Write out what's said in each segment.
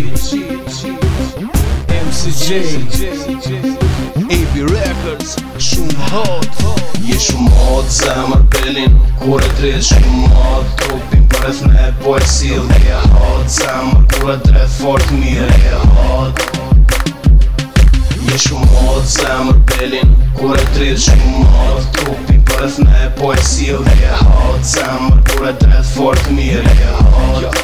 MCJ AB Records. Shumë hot. Je shumë hot zemër belin, kur e drejt shumë hot. Trupin për rreth me po e sill. Je hot zemër kur e drejt fort mirë. Je hot. Je shumë hot zemër belin, kur e drejt shumë hot. Trupin për rreth me po e sill. Je hot zemër kur e drejt fort mirë. Je hot.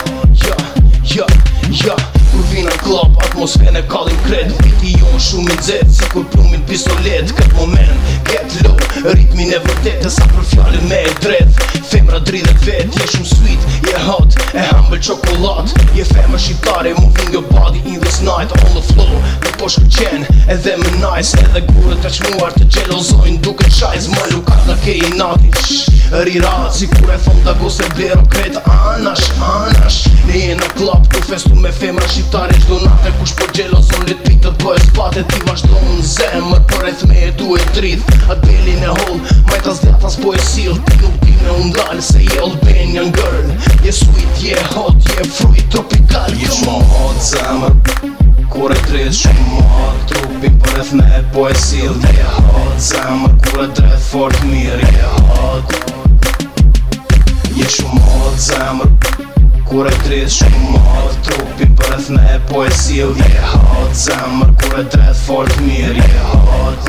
Kur vina klop, atmosferën e kallin kred. Viti jon shumë i nxehtë, si kur plumin pistolet. Këtë moment, get low, ritmin e vërtet. E sa për fjallin me e drejt, femra dridhet vet. Je shumë sweet, je hot, e humble çokolat. Je femër shqiptare, moving your body in this night. On the floor, në po shkëqen, edhe me nice. Edhe gurët e qmuar të gjelozojnë, duke qajz. Ma lukat në ke i nati, rirat, si kur e thon da gose blero kret. Anash, ne jena klop, tu festu me femra shqiptare. Qdo nate kush po gjelozon, lit pitët po e spate. Ti vazhdo në zemër, për rreth me e du e drit. At belin e hol, majtas djatas po e sill. Ti nuk di me undal, se je Albanian girl. Je sweet, je hot, je fruit tropical. Je shumë hot zemër, kur e drejt shumë hot. Trupin për rreth me e po e sill. Je hot zemër, kur e drejt fort mirë. Je hot. Je shumë hot zemër, kur e drejt shumë hot. Trupin për rreth me e po e sill. Je hot zemër, kur e drejt fort mirë. Je hot.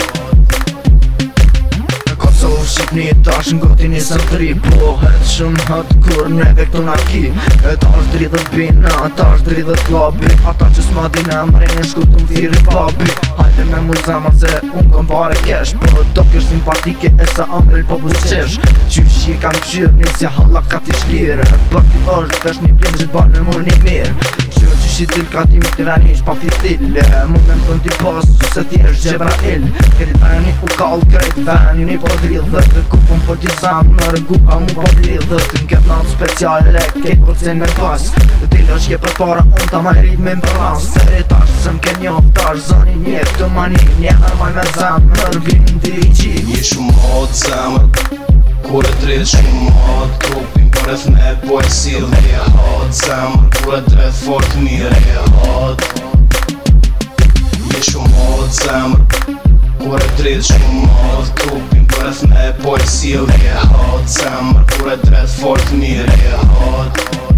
Kosovë, Shqipni, tash n'goti nisëm tri. Po het shumë hot kur neve këtu na ki. E tash dridhet bina, tash dridhet klobi. Ata që s'ma din emrin shkutu m'thiri papi. Hajde me mu zemër se unë kom pare kesh. Po do kështë simpatike e sa amrel po busqesh. Qysh që kam qyrë një si halla ka t'i shlire. Për t'i është vesh një blimë që t'banë me mur një mirë. Qyrë që shi t'il ka t'imi t'i venish pa fitile. Mu me m'thën t'i pasu se t'i është Gjebrail. Kërit veni u kall krejt veni po dridhët. Kupon për t'i zamë në rëguka mu po dridhët. N'ket natë speciale, kejt për t'sen me pas. T'il është je për para unë ta ma rrit me m'prans. Se rritash se m'ken njof tash zoni njef të mani. Njehër maj me zamë në rëbin t'i qi. Je shumë hot zemër, kur e drejt shumë hot. Trupin për rreth me po e sill. Je hot zemër, kur e drejt fort mirë. Je hot. Je shumë hot zemër, kur e drejt shumë hot. Trupin për rreth me po e sill. Je hot zemër, kur e drejt fort mirë. Je hot.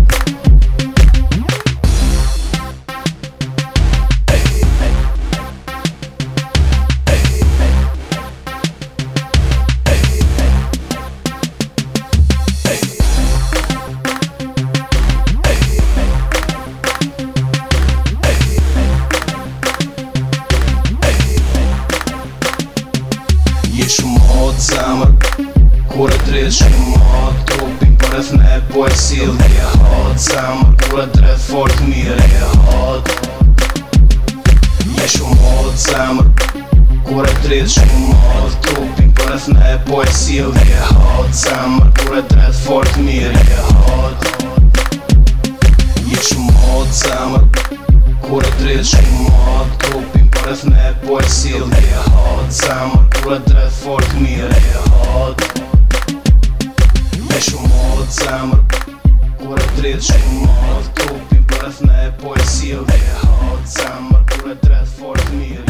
Je shumë hot zemër, kur e drejt shumë hot. Trupin për rreth me po e sill. Je hot zemër, kur e drejt fort mirë. Je hot. Je shumë hot zemër, kur e drejt shumë hot. Trupin për rreth me po e sill. Je hot zemër, kur e drejt fort mirë. Je hot. Je shumë hot zemër, kur e drejt shumë hot. Trupin për rreth me po e sill. Je hot zemër, kur e drejt fort mirë. Je hot. Je shumë hot zemër, kur e drejt shumë hot. Trupin për rreth me po e sill. Je hot zemër, kur e drejt fort mirë.